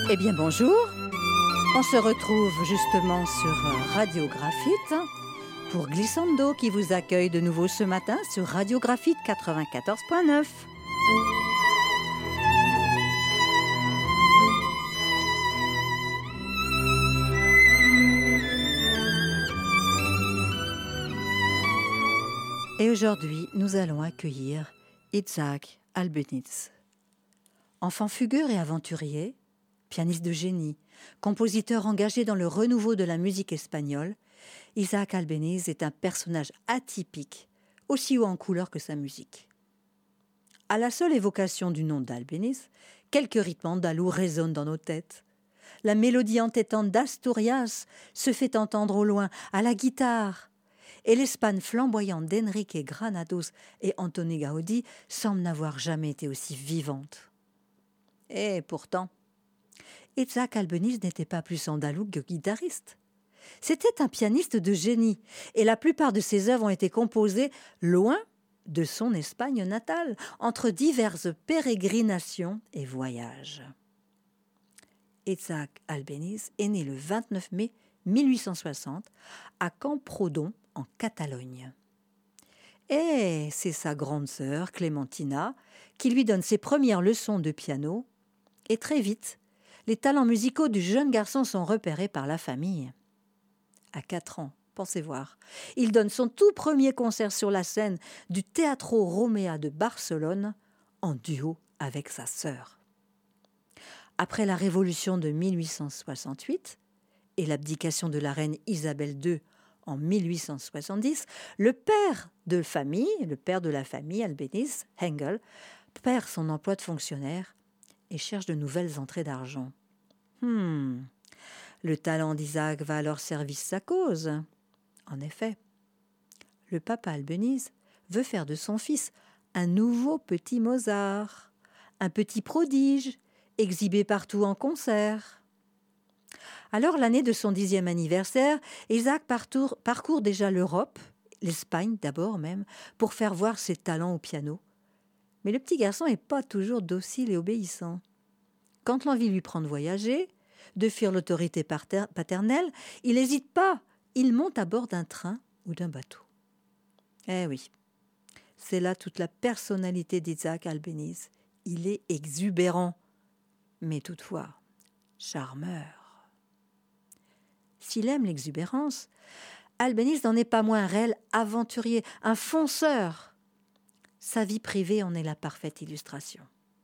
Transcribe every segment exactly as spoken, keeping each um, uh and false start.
Eh bien bonjour, on se retrouve justement sur Radio Graphite pour Glissando qui vous accueille de nouveau ce matin sur Radio Graphite quatre-vingt-quatorze point neuf. Et aujourd'hui, nous allons accueillir Isaac Albéniz. Enfant fugueur et aventurier, pianiste de génie, compositeur engagé dans le renouveau de la musique espagnole, Isaac Albéniz est un personnage atypique, aussi haut en couleur que sa musique. À la seule évocation du nom d'Albéniz, quelques rythmes andalous résonnent dans nos têtes. La mélodie entêtante d'Asturias se fait entendre au loin, à la guitare, et l'Espagne flamboyante d'Enrique Granados et Antoni Gaudí semble n'avoir jamais été aussi vivante. Et pourtant, Isaac Albéniz n'était pas plus andalou que guitariste. C'était un pianiste de génie, et la plupart de ses œuvres ont été composées loin de son Espagne natale, entre diverses pérégrinations et voyages. Isaac Albéniz est né le vingt-neuf mai mille huit cent soixante à Camprodon, en Catalogne. Et c'est sa grande sœur, Clémentina, qui lui donne ses premières leçons de piano, et très vite, les talents musicaux du jeune garçon sont repérés par la famille. À quatre ans, pensez voir, il donne son tout premier concert sur la scène du Teatro Romea de Barcelone en duo avec sa sœur. Après la Révolution de mille huit cent soixante-huit et l'abdication de la reine Isabelle deux en mille huit cent soixante-dix, le père de famille, le père de la famille, Albéniz, Engel, perd son emploi de fonctionnaire et cherche de nouvelles entrées d'argent. Hmm. Le talent d'Isaac va alors servir sa cause. En effet, le papa Albéniz veut faire de son fils un nouveau petit Mozart, un petit prodige, exhibé partout en concert. Alors, l'année de son dixième anniversaire, Isaac parcourt, parcourt déjà l'Europe, l'Espagne d'abord même, pour faire voir ses talents au piano. Mais le petit garçon n'est pas toujours docile et obéissant. Quand l'envie lui prend de voyager, de fuir l'autorité paternelle, il n'hésite pas, il monte à bord d'un train ou d'un bateau. Eh oui, c'est là toute la personnalité d'Isaac Albéniz. Il est exubérant, mais toutefois charmeur. S'il aime l'exubérance, Albéniz n'en est pas moins un réel aventurier, un fonceur. Sa vie privée en est la parfaite illustration.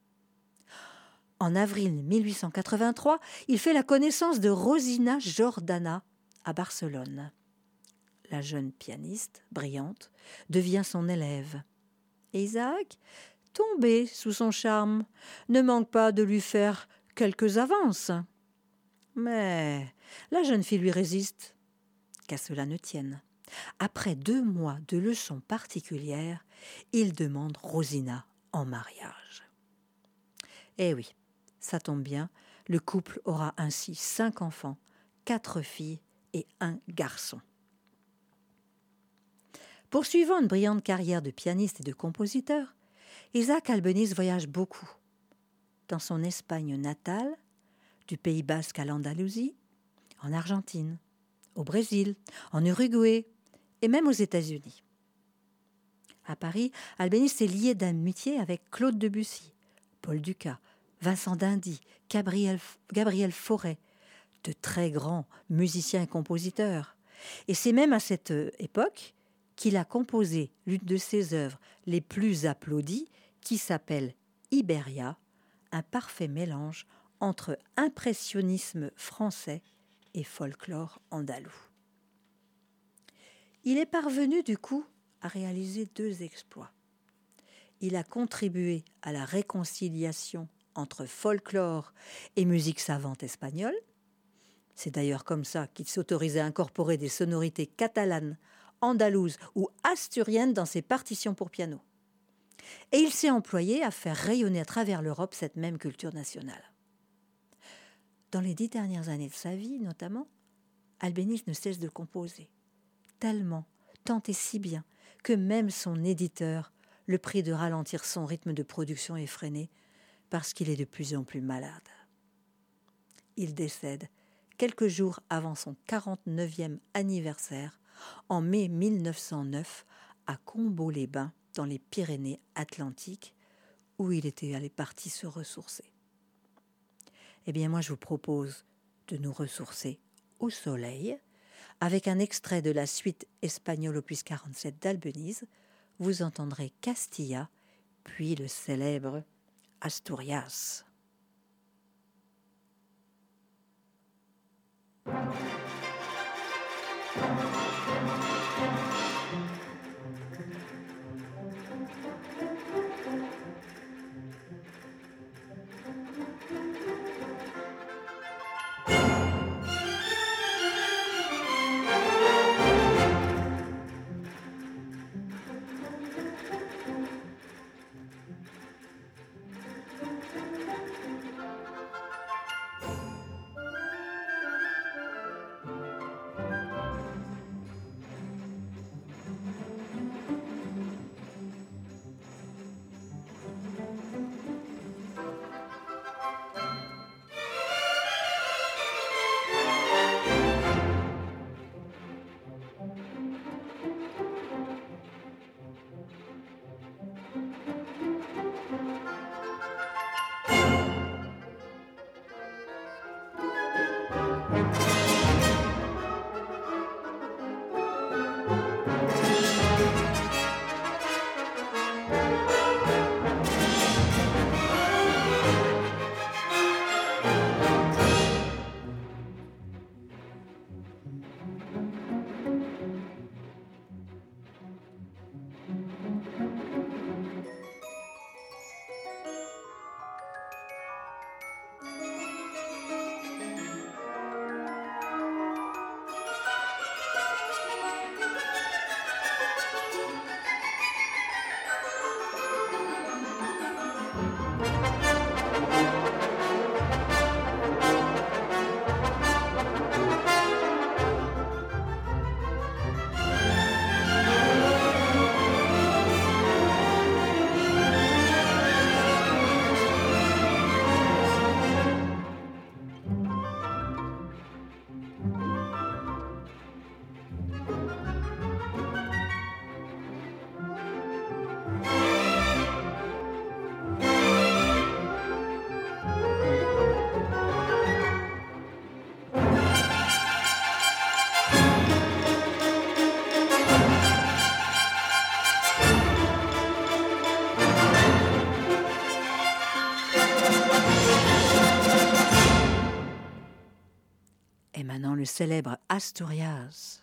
En avril mille huit cent quatre-vingt-trois, il fait la connaissance de Rosina Jordana à Barcelone. La jeune pianiste, brillante, devient son élève. Et Isaac, tombé sous son charme, ne manque pas de lui faire quelques avances. Mais la jeune fille lui résiste, qu'à cela ne tienne. Après deux mois de leçons particulières, il demande Rosina en mariage. Eh oui, ça tombe bien, le couple aura ainsi cinq enfants, quatre filles et un garçon. Poursuivant une brillante carrière de pianiste et de compositeur, Isaac Albéniz voyage beaucoup. Dans son Espagne natale, du Pays basque à l'Andalousie, en Argentine, au Brésil, en Uruguay et même aux États-Unis. À Paris, Albéniz s'est lié d'amitié avec Claude Debussy, Paul Dukas, Vincent d'Indy, Gabriel, Gabriel Fauré, de très grands musiciens et compositeurs. Et c'est même à cette époque qu'il a composé l'une de ses œuvres les plus applaudies, qui s'appelle Iberia, un parfait mélange entre impressionnisme français et folklore andalou. Il est parvenu du coup à réaliser deux exploits. Il a contribué à la réconciliation entre folklore et musique savante espagnole. C'est d'ailleurs comme ça qu'il s'autorisait à incorporer des sonorités catalanes, andalouses ou asturiennes dans ses partitions pour piano. Et il s'est employé à faire rayonner à travers l'Europe cette même culture nationale. Dans les dix dernières années de sa vie, notamment, Albéniz ne cesse de composer, tellement, tant et si bien, que même son éditeur le prie de ralentir son rythme de production effréné parce qu'il est de plus en plus malade. il décède quelques jours avant son quarante-neuvième anniversaire, en mai mille neuf cent neuf, à Combault-les-Bains, dans les Pyrénées-Atlantiques, où il était allé parti se ressourcer. Eh bien, moi, je vous propose de nous ressourcer au soleil, avec un extrait de la suite espagnole opus quarante-sept d'Albeniz. Vous entendrez Castilla, puis le célèbre Asturias. Et maintenant le célèbre Asturias.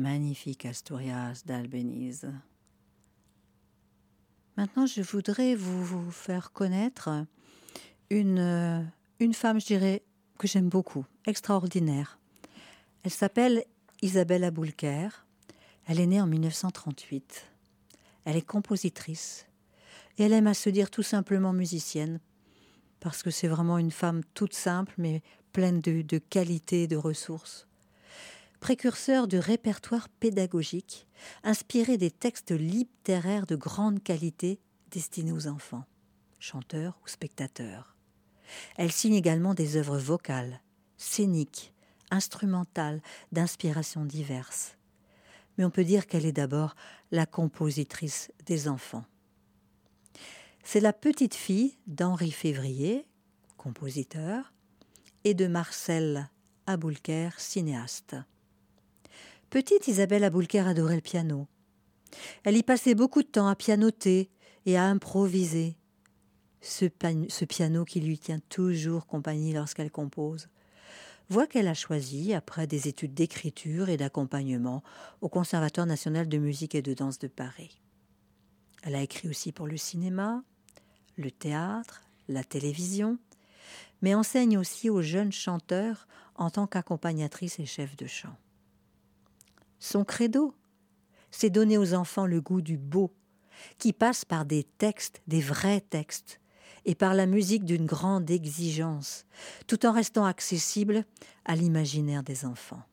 magnifique Asturias d'Albéniz. Maintenant, je voudrais vous, vous faire connaître une, une femme, je dirais, que j'aime beaucoup, extraordinaire. Elle s'appelle Isabelle Aboulker. Elle est née en mille neuf cent trente-huit. Elle est compositrice et elle aime à se dire tout simplement musicienne parce que c'est vraiment une femme toute simple mais pleine de, de qualités, de ressources. Précurseur du répertoire pédagogique, inspiré des textes littéraires de grande qualité destinés aux enfants, chanteurs ou spectateurs. Elle signe également des œuvres vocales, scéniques, instrumentales, d'inspiration diverses. Mais on peut dire qu'elle est d'abord la compositrice des enfants. C'est la petite fille d'Henri Février, compositeur, et de Marcel Aboulker, cinéaste. Petite, Isabelle Aboulker adorait le piano. Elle y passait beaucoup de temps à pianoter et à improviser. Ce, pan- ce piano qui lui tient toujours compagnie lorsqu'elle compose. Voix qu'elle a choisie après des études d'écriture et d'accompagnement au Conservatoire national de musique et de danse de Paris. Elle a écrit aussi pour le cinéma, le théâtre, la télévision, mais enseigne aussi aux jeunes chanteurs en tant qu'accompagnatrice et chef de chant. Son credo, c'est donner aux enfants le goût du beau, qui passe par des textes, des vrais textes, et par la musique d'une grande exigence, tout en restant accessible à l'imaginaire des enfants.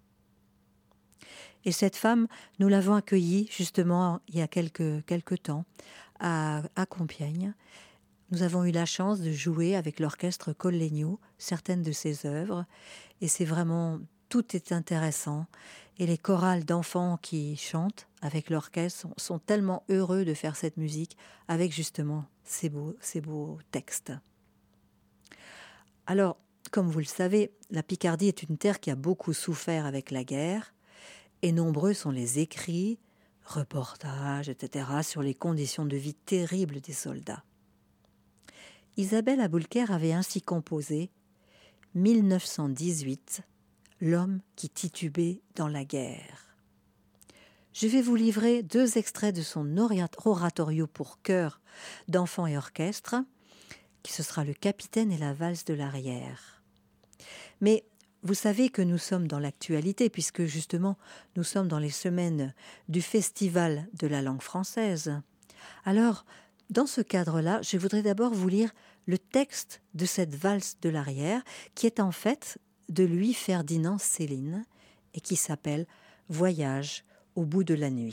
Et cette femme, nous l'avons accueillie justement il y a quelques, quelques temps à, à Compiègne. Nous avons eu la chance de jouer avec l'orchestre Collegno certaines de ses œuvres, et c'est vraiment, tout est intéressant. Et les chorales d'enfants qui chantent avec l'orchestre sont, sont tellement heureux de faire cette musique avec justement ces beaux, ces beaux textes. Alors, comme vous le savez, la Picardie est une terre qui a beaucoup souffert avec la guerre, et nombreux sont les écrits, reportages, et cetera sur les conditions de vie terribles des soldats. Isabelle Aboulker avait ainsi composé mille neuf cent dix-huit, L'homme qui titubait dans la guerre. Je vais vous livrer deux extraits de son oratorio pour chœur d'enfants et orchestre, qui ce sera le Capitaine et la valse de l'arrière. Mais vous savez que nous sommes dans l'actualité, puisque justement nous sommes dans les semaines du Festival de la langue française. Alors, dans ce cadre-là, je voudrais d'abord vous lire le texte de cette valse de l'arrière, qui est en fait de Louis-Ferdinand Céline et qui s'appelle « Voyage au bout de la nuit ».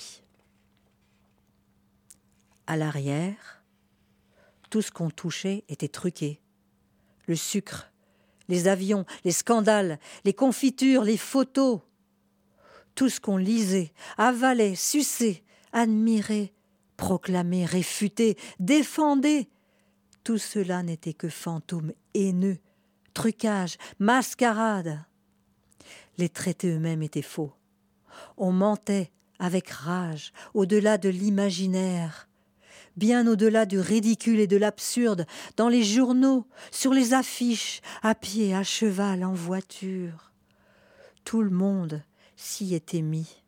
À l'arrière, tout ce qu'on touchait était truqué. Le sucre, les avions, les scandales, les confitures, les photos. Tout ce qu'on lisait, avalait, suçait, admirait, proclamait, réfutait, défendait. Tout cela n'était que fantômes haineux, trucage, mascarade. Les traités eux-mêmes étaient faux. On mentait avec rage, au-delà de l'imaginaire, bien au-delà du ridicule et de l'absurde, dans les journaux, sur les affiches, à pied, à cheval, en voiture. Tout le monde s'y était mis.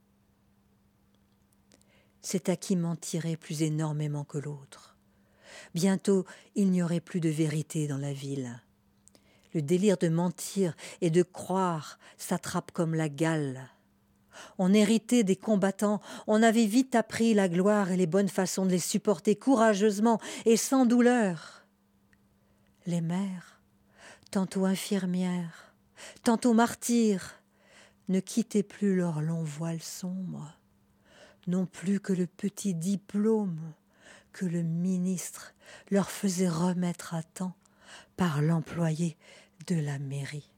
C'est à qui mentirait plus énormément que l'autre. Bientôt, il n'y aurait plus de vérité dans la ville. Le délire de mentir et de croire s'attrape comme la gale. On héritait des combattants, on avait vite appris la gloire et les bonnes façons de les supporter courageusement et sans douleur. Les mères, tantôt infirmières, tantôt martyrs, ne quittaient plus leur long voile sombre, non plus que le petit diplôme que le ministre leur faisait remettre à temps par l'employé de la mairie.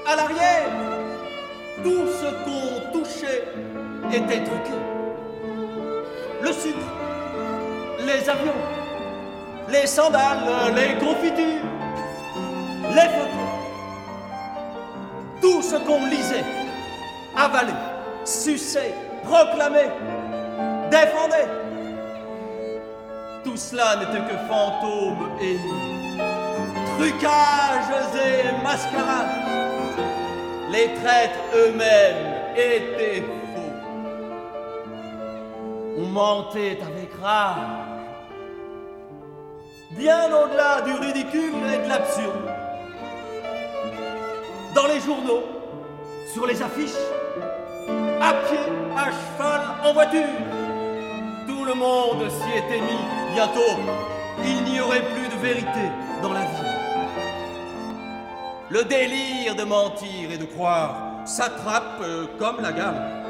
à l'arrière, tout ce qu'on touchait était truqué. Le sucre, les avions, les sandales, les confitures, les photos. Tout ce qu'on lisait, avalait, suçait, proclamait, défendait. Tout cela n'était que fantômes et trucages et mascarades. Les traîtres eux-mêmes étaient faux. On mentait avec rage, bien au-delà du ridicule et de l'absurde. Dans les journaux, sur les affiches, à pied, à cheval, en voiture, tout le monde s'y était mis. Bientôt, il n'y aurait plus de vérité dans la vie. Le délire de mentir et de croire s'attrape euh, comme la gamme.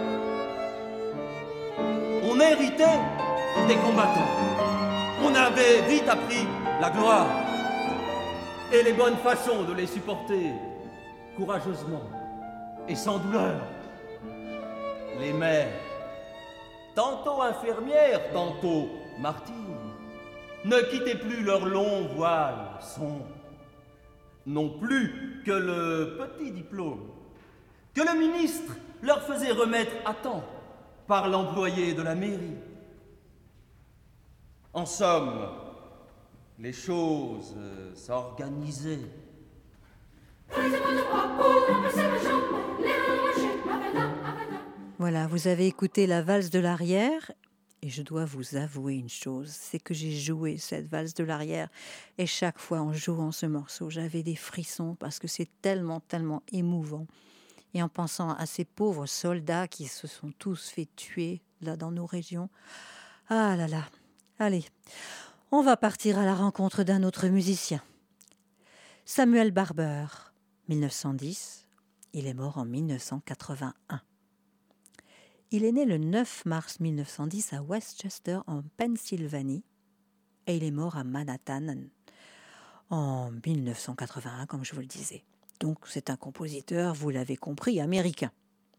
On héritait des combattants. On avait vite appris la gloire et les bonnes façons de les supporter courageusement et sans douleur. Les mères, tantôt infirmières, tantôt martyrs, ne quittaient plus leur long voile sombre, non plus que le petit diplôme que le ministre leur faisait remettre à temps par l'employé de la mairie. En somme, les choses euh, s'organisaient. Voilà, vous avez écouté la valse de l'arrière. Et je dois vous avouer une chose, c'est que j'ai joué cette valse de l'arrière et chaque fois en jouant ce morceau, j'avais des frissons parce que c'est tellement, tellement émouvant. Et en pensant à ces pauvres soldats qui se sont tous fait tuer là dans nos régions. Ah là là, allez, on va partir à la rencontre d'un autre musicien. Samuel Barber, mille neuf cent dix, il est mort en mille neuf cent quatre-vingt-un. Il est né le neuf mars mille neuf cent dix à Westchester, en Pennsylvanie, et il est mort à Manhattan en mille neuf cent quatre-vingt-un, comme je vous le disais. Donc c'est un compositeur, vous l'avez compris, américain.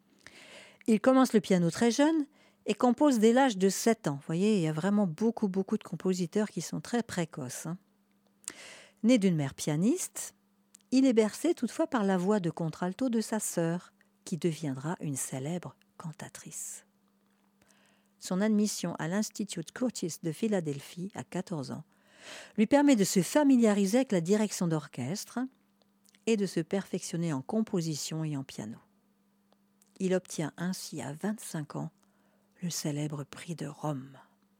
Il commence le piano très jeune et compose dès l'âge de sept ans. Vous voyez, il y a vraiment beaucoup, beaucoup de compositeurs qui sont très précoces. Hein. Né d'une mère pianiste, il est bercé toutefois par la voix de contralto de sa sœur, qui deviendra une célèbre cantatrice. Son admission à l'Institut Curtis de Philadelphie à quatorze ans lui permet de se familiariser avec la direction d'orchestre et de se perfectionner en composition et en piano. Il obtient ainsi à vingt-cinq ans le célèbre prix de Rome.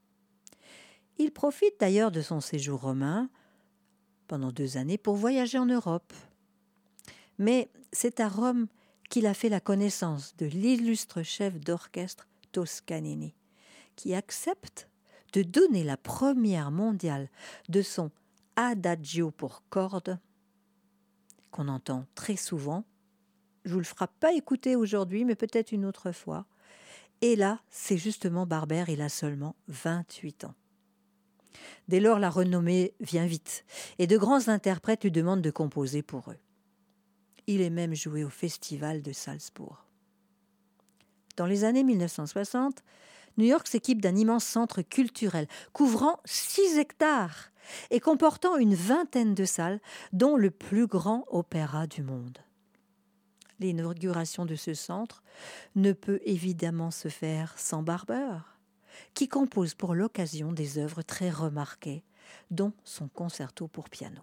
Il profite d'ailleurs de son séjour romain pendant deux années pour voyager en Europe. Mais c'est à Rome qu'il a fait la connaissance de l'illustre chef d'orchestre Toscanini, qui accepte de donner la première mondiale de son Adagio pour cordes, qu'on entend très souvent. Je ne vous le ferai pas écouter aujourd'hui, mais peut-être une autre fois. Et là, c'est justement Barber, il a seulement vingt-huit ans. Dès lors, la renommée vient vite, et de grands interprètes lui demandent de composer pour eux. Il est même joué au festival de Salzbourg. Dans les années mille neuf cent soixante, New York s'équipe d'un immense centre culturel couvrant six hectares et comportant une vingtaine de salles, dont le plus grand opéra du monde. L'inauguration de ce centre ne peut évidemment se faire sans Barber, qui compose pour l'occasion des œuvres très remarquées, dont son concerto pour piano.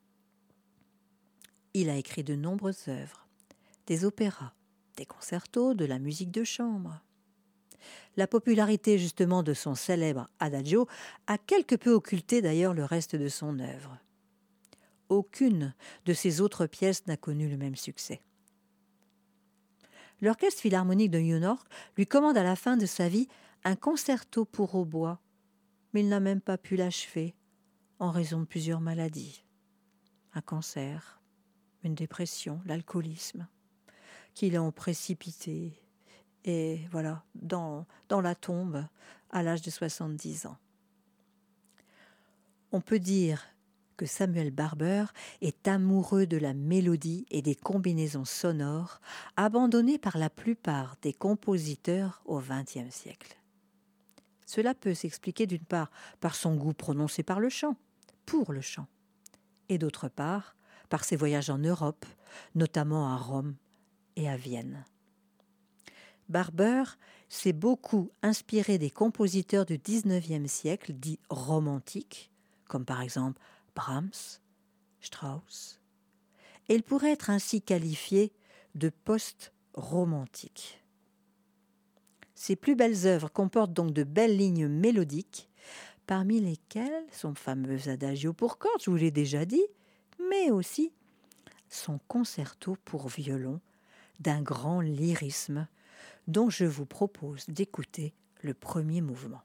Il a écrit de nombreuses œuvres, des opéras, des concertos, de la musique de chambre. La popularité justement de son célèbre Adagio a quelque peu occulté d'ailleurs le reste de son œuvre. Aucune de ses autres pièces n'a connu le même succès. L'Orchestre philharmonique de New York lui commande à la fin de sa vie un concerto pour hautbois, mais il n'a même pas pu l'achever en raison de plusieurs maladies. Un cancer, une dépression, l'alcoolisme, qui l'ont précipité et voilà, dans, dans la tombe à l'âge de soixante-dix ans. On peut dire que Samuel Barber est amoureux de la mélodie et des combinaisons sonores abandonnées par la plupart des compositeurs au vingtième siècle. Cela peut s'expliquer d'une part par son goût prononcé par le chant, pour le chant, et d'autre part par ses voyages en Europe, notamment à Rome et à Vienne. Barber s'est beaucoup inspiré des compositeurs du dix-neuvième siècle dits romantiques, comme par exemple Brahms, Strauss, et il pourrait être ainsi qualifié de post-romantique. Ses plus belles œuvres comportent donc de belles lignes mélodiques, parmi lesquelles son fameux adagio pour cordes, je vous l'ai déjà dit, mais aussi son concerto pour violon d'un grand lyrisme dont je vous propose d'écouter le premier mouvement.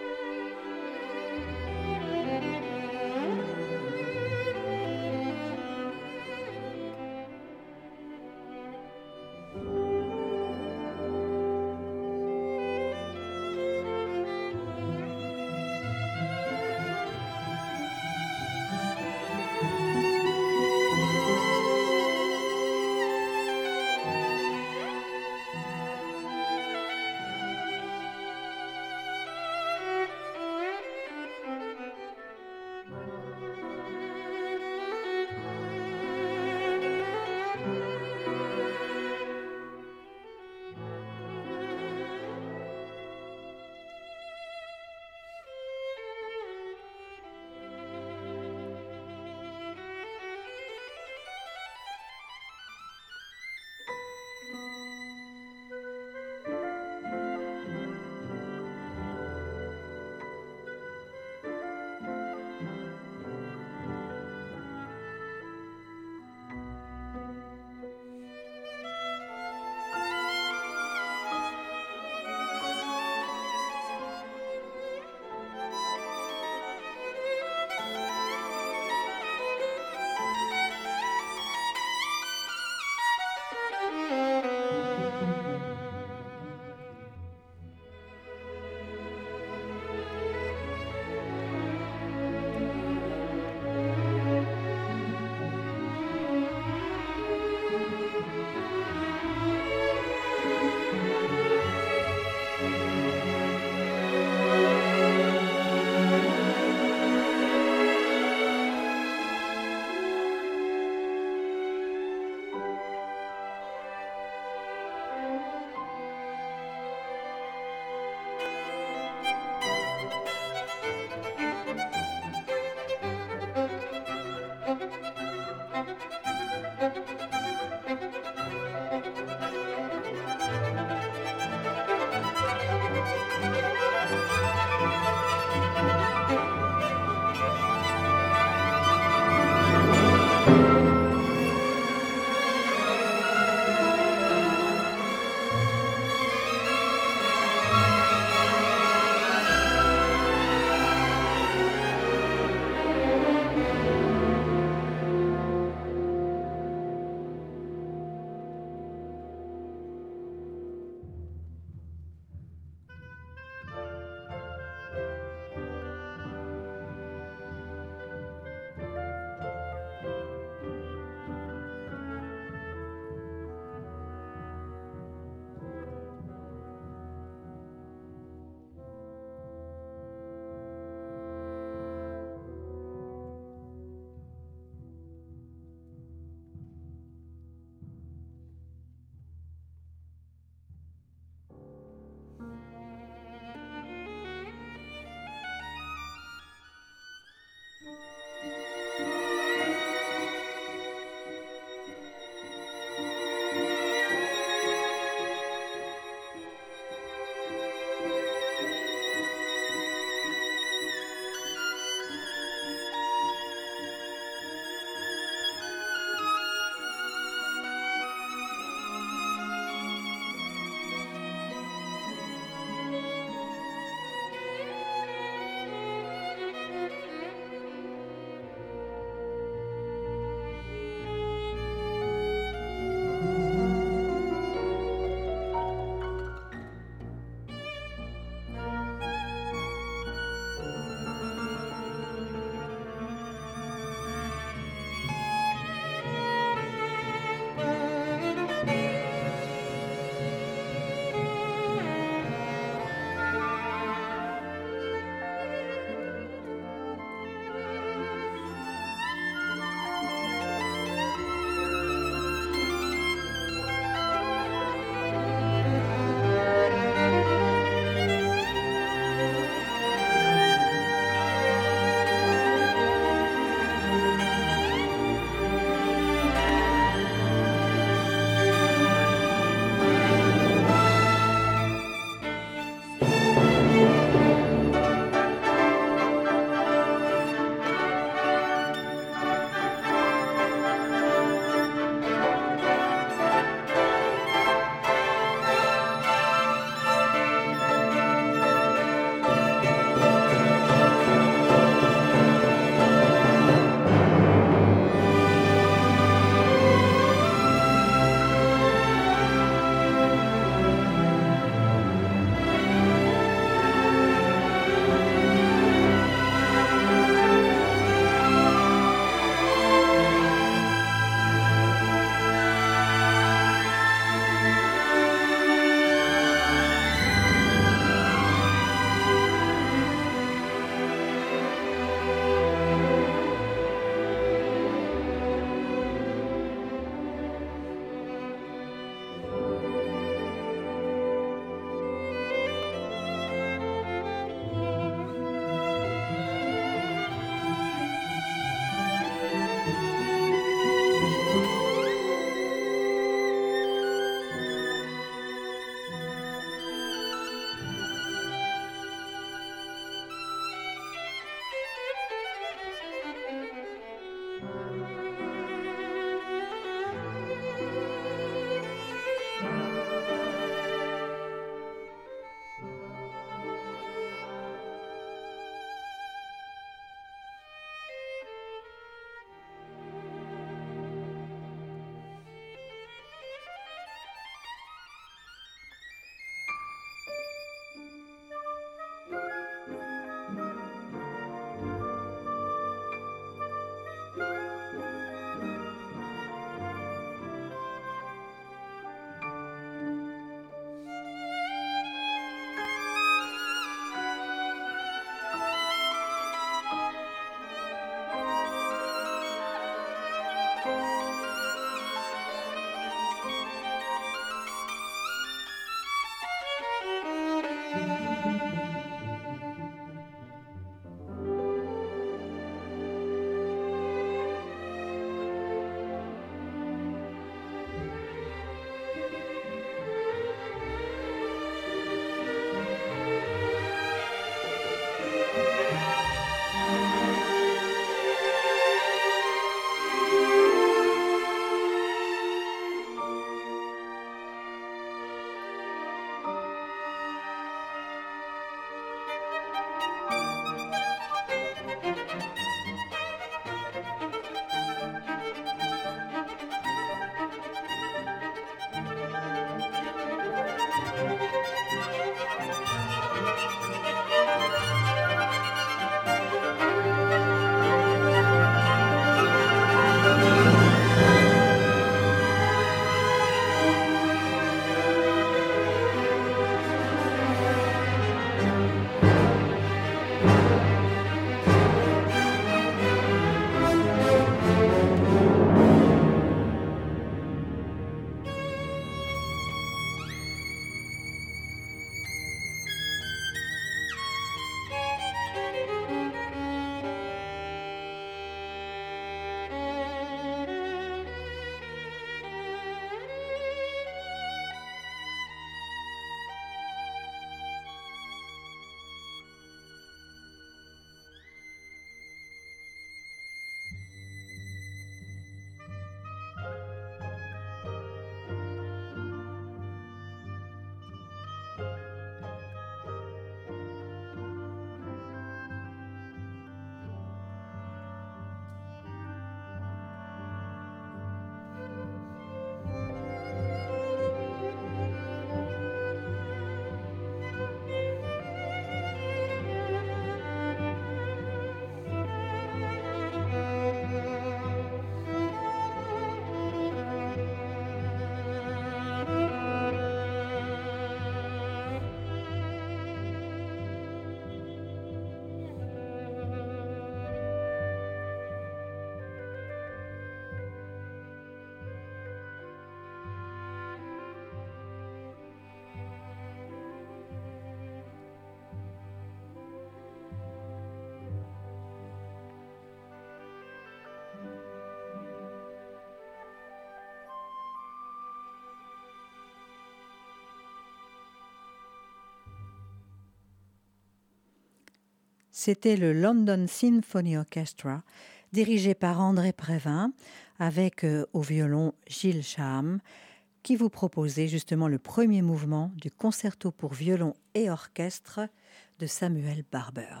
C'était le London Symphony Orchestra, dirigé par André Prévin, avec euh, au violon Gilles Chaham, qui vous proposait justement le premier mouvement du concerto pour violon et orchestre de Samuel Barber.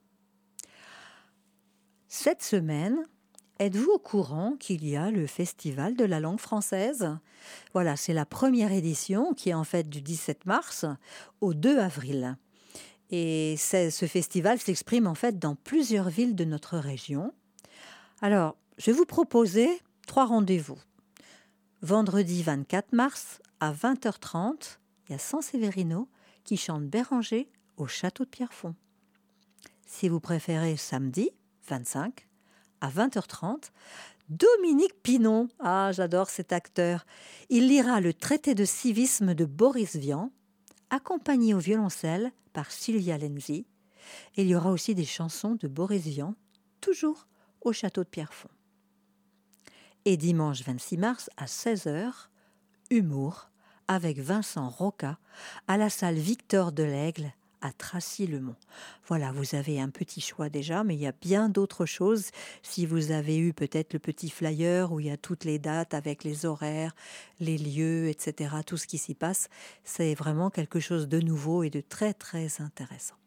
Cette semaine, êtes-vous au courant qu'il y a le Festival de la langue française ? Voilà, c'est la première édition qui est en fait du dix-sept mars au deux avril. Et ce festival s'exprime en fait dans plusieurs villes de notre région. Alors, je vais vous proposer trois rendez-vous. Vendredi vingt-quatre mars à vingt heures trente, il y a San Severino qui chante Béranger au château de Pierrefonds. Si vous préférez samedi vingt-cinq à vingt heures trente, Dominique Pinon, ah j'adore cet acteur, il lira le traité de civisme de Boris Vian, accompagné au violoncelle par Sylvia Lenzi. Et il y aura aussi des chansons de Boris Vian, toujours au château de Pierrefonds. Et dimanche vingt-six mars à seize heures, humour avec Vincent Roca à la salle Victor Delaigle à Tracy-le-Mont. Voilà, vous avez un petit choix déjà, mais il y a bien d'autres choses. Si vous avez eu peut-être le petit flyer où il y a toutes les dates avec les horaires, les lieux, et cetera, tout ce qui s'y passe, c'est vraiment quelque chose de nouveau et de très très intéressant.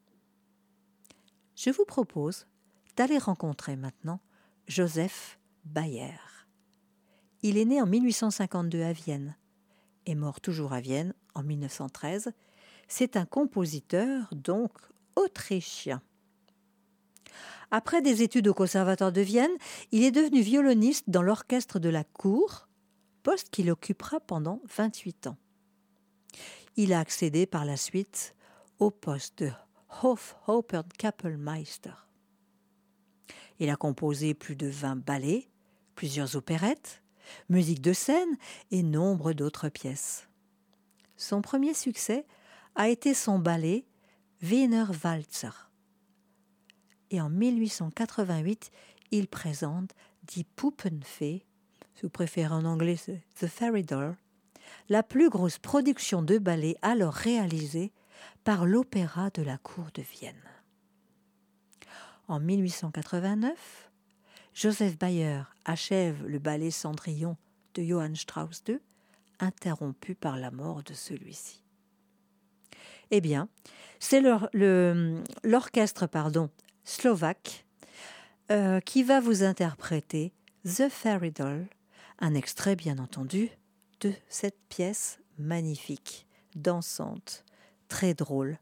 Je vous propose d'aller rencontrer maintenant Joseph Bayer. Il est né en mille huit cent cinquante-deux à Vienne et mort toujours à Vienne en mille neuf cent treize. C'est un compositeur donc autrichien. Après des études au Conservatoire de Vienne, il est devenu violoniste dans l'orchestre de la cour, poste qu'il occupera pendant vingt-huit ans. Il a accédé par la suite au poste de Hofopern-Kapellmeister. Il a composé plus de vingt ballets, plusieurs opérettes, musique de scène et nombre d'autres pièces. Son premier succès a été son ballet Wiener Walzer. Et en mille huit cent quatre-vingt-huit, il présente Die Puppenfee, si vous préférez en anglais The Fairy Doll, la plus grosse production de ballet alors réalisée par l'Opéra de la cour de Vienne. En mille huit cent quatre-vingt-neuf, Joseph Bayer achève le ballet Cendrillon de Johann Strauss deux, interrompu par la mort de celui-ci. Eh bien, c'est le, le, l'orchestre pardon, slovaque euh, qui va vous interpréter The Fairy Doll, un extrait bien entendu de cette pièce magnifique, dansante, très drôle.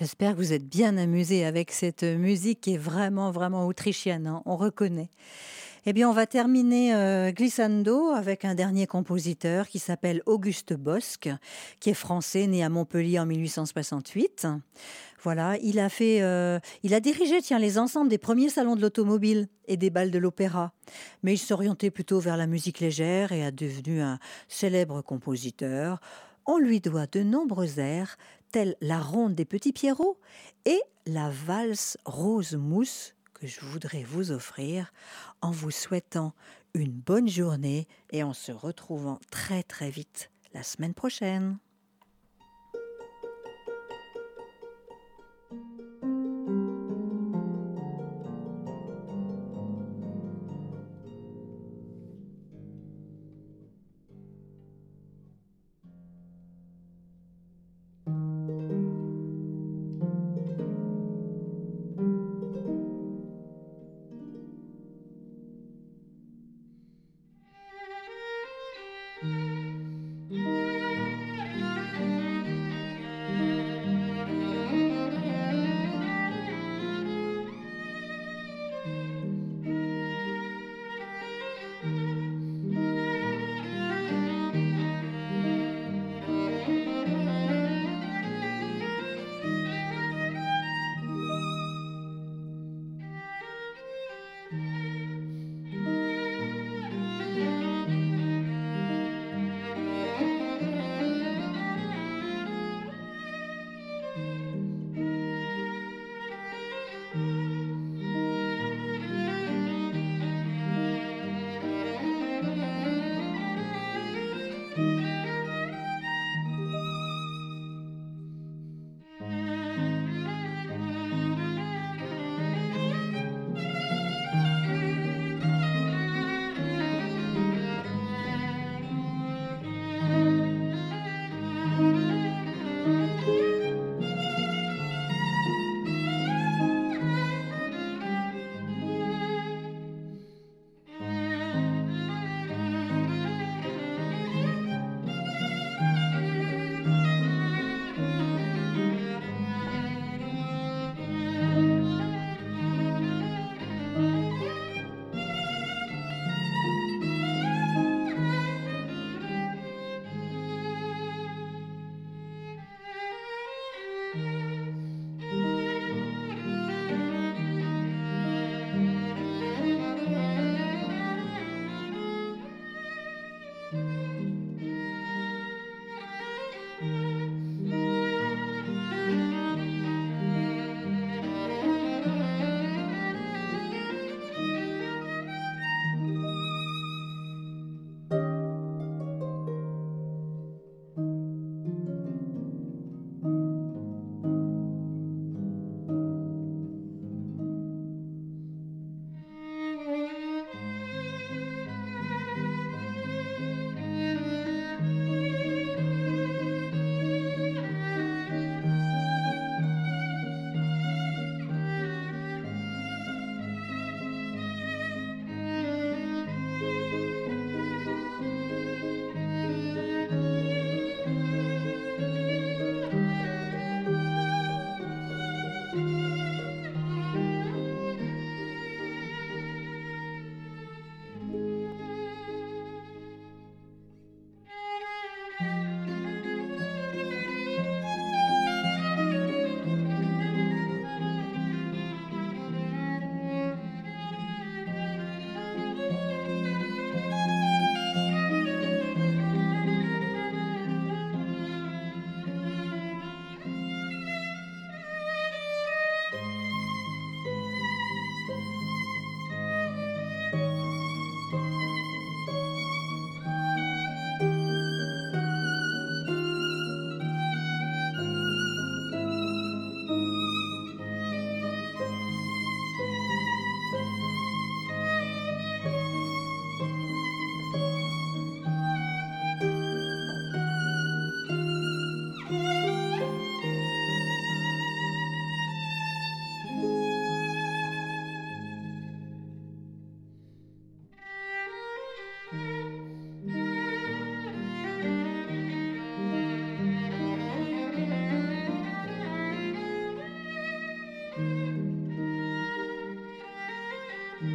J'espère que vous êtes bien amusés avec cette musique qui est vraiment, vraiment autrichienne, hein, on reconnaît. Eh bien, on va terminer euh, Glissando avec un dernier compositeur qui s'appelle Auguste Bosc, qui est français, né à Montpellier en mille huit cent soixante-huit. Voilà, il a fait, euh, il a dirigé, tiens, les ensembles des premiers salons de l'automobile et des bals de l'opéra. Mais il s'orientait plutôt vers la musique légère et est devenu un célèbre compositeur. On lui doit de nombreux airs, tels la ronde des petits Pierrots et la valse rose mousse que je voudrais vous offrir en vous souhaitant une bonne journée et en se retrouvant très très vite la semaine prochaine.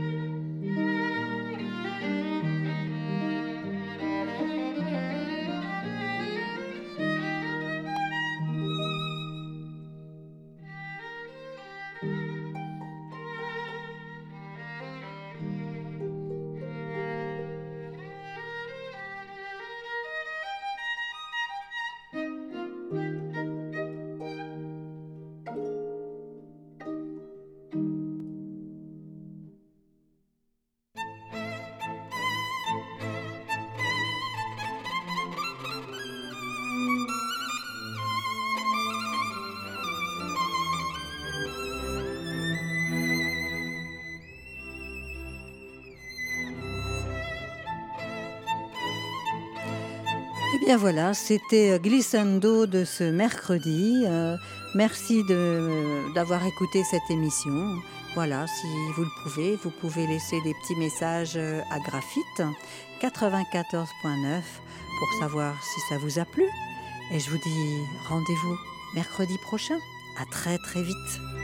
Eh bien voilà, c'était Glissando de ce mercredi. Euh, merci de, d'avoir écouté cette émission. Voilà, si vous le pouvez, vous pouvez laisser des petits messages à Graphite quatre-vingt-quatorze point neuf pour savoir si ça vous a plu. Et je vous dis rendez-vous mercredi prochain. À très très vite.